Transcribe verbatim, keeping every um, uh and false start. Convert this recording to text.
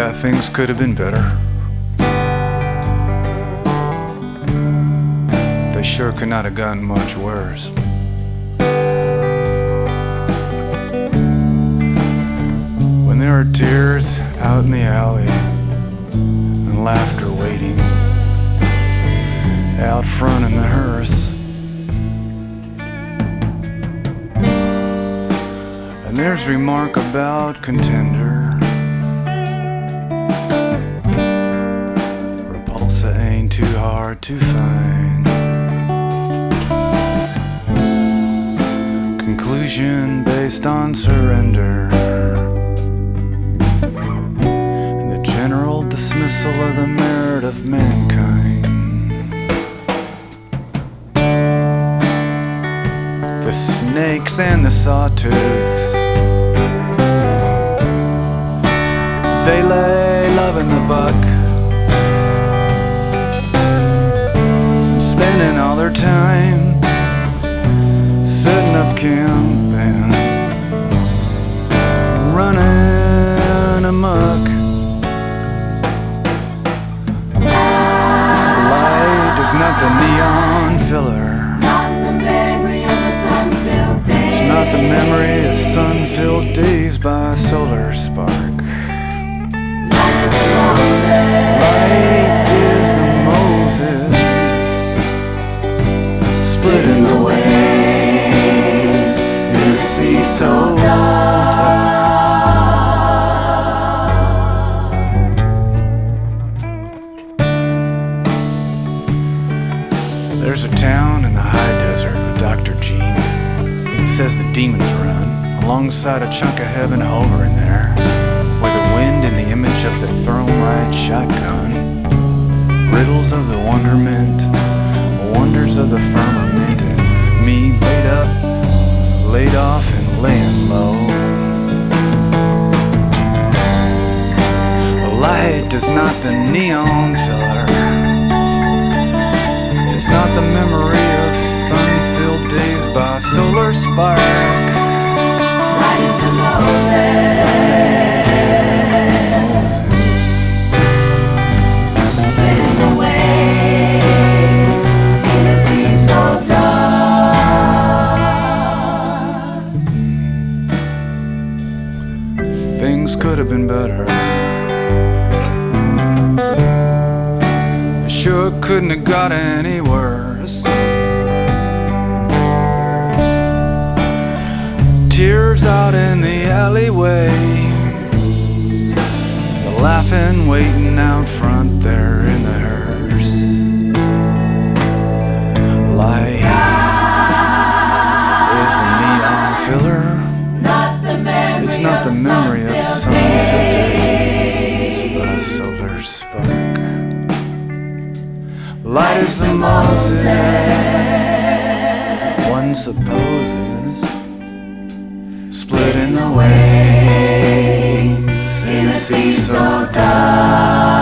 Yeah, things could have been better. They sure could not have gotten much worse. When there are tears out in the alley and laughter waiting out front in the hearse, and there's remark about contender, repulsa ain't too hard to find, conclusion based on surrender, and the general dismissal of the merit of mankind. The snakes and the sawtooths, they lay loving the buck, spending all their time setting up camp and running amok. Light is not the neon filler, not the memory of sun-filled days by a solar spark. Light is the Moses splitting the waves in a sea so dark. There's a town in the high desert with Doctor Gene. He says the demons run alongside a chunk of heaven hovering there, where the wind and the image of the throne-ride shotgun, riddles of the wonderment, wonders of the firmament, and me laid up, laid off and laying low. Light is not the neon filler, it's not the memory of sun-filled days by a solar spark. Light is the Moses, spinning the waves in a sea so dark. Things could have been better. They sure couldn't have got any worse. Tears out in the alleyway, the laughing waiting out front there in the hearse. Light is the neon filler, it's not the memory of sun-filled days but a solar spark. Light is the Moses one supposes, split in the waves in a sea so dark.